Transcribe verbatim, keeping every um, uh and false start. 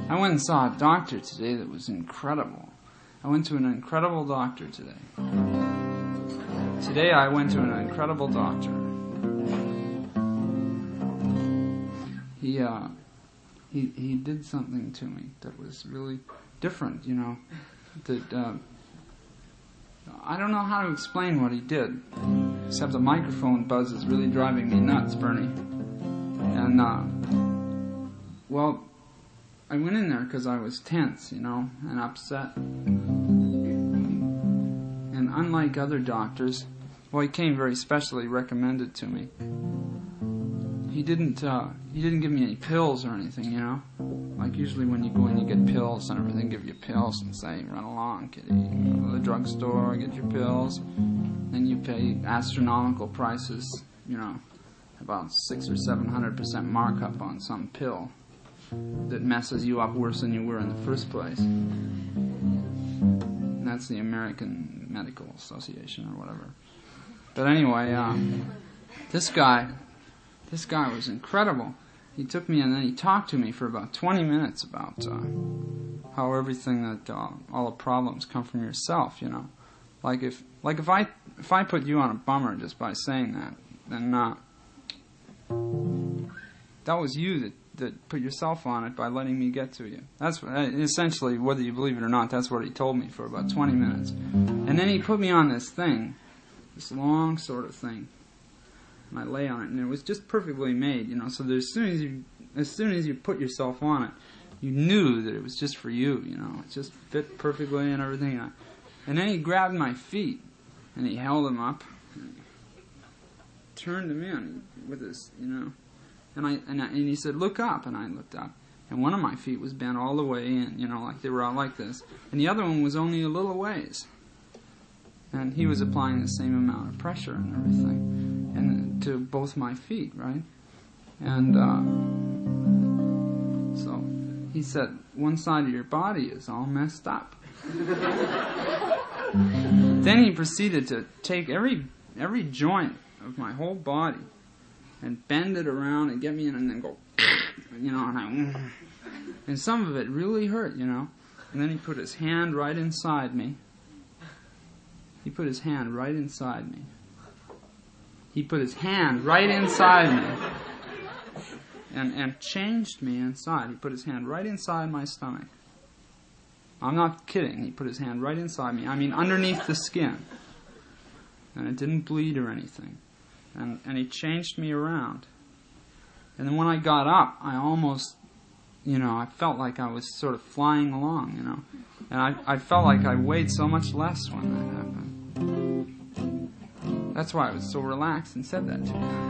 I went and saw a doctor today that was incredible. I went to an incredible doctor today. Today I went to an incredible doctor. He, uh, he, he did something to me that was really different, you know. That, uh, I don't know how to explain what he did, except the microphone buzz is really driving me nuts, Bernie. And, uh, well, I went in there because I was tense, you know, and upset. And unlike other doctors, well, he came very specially recommended to me. He didn't, uh, he didn't give me any pills or anything, you know. Like usually when you go in, you get pills and everything, give you pills and say, run along, kiddy. You go to the drugstore, get your pills. Then you pay astronomical prices, you know, about six or seven hundred percent markup on some pill that messes you up worse than you were in the first place. And that's the American Medical Association or whatever. But anyway, uh, this guy, this guy was incredible. He took me and then he talked to me for about twenty minutes about uh, how everything that uh, all the problems come from yourself. You know, like if like if I if I put you on a bummer just by saying that, then uh, that was you that. that put yourself on it by letting me get to you. That's what, essentially, whether you believe it or not, that's what he told me for about twenty minutes. And then he put me on this thing, this long sort of thing, and I lay on it, and it was just perfectly made, you know. So that as soon as you, as soon as you put yourself on it, you knew that it was just for you, you know. It just fit perfectly and everything. And then he grabbed my feet, and he held them up, and he turned them in with his, you know. And I, and I and he said, look up, and I looked up, and one of my feet was bent all the way in, you know, like they were all like this, and the other one was only a little ways, and he was applying the same amount of pressure and everything, and to both my feet, right? And uh, so he said, one side of your body is all messed up. Then he proceeded to take every every joint of my whole body and bend it around and get me in and then go, you know, and I, and some of it really hurt, you know. And then he put his hand right inside me. He put his hand right inside me. He put his hand right inside me and, and changed me inside. He put his hand right inside my stomach. I'm not kidding. He put his hand right inside me. I mean, underneath the skin. And it didn't bleed or anything. And, and he changed me around. And then when I got up, I almost, you know, I felt like I was sort of flying along, you know. And I, I felt like I weighed so much less when that happened. That's why I was so relaxed and said that to you.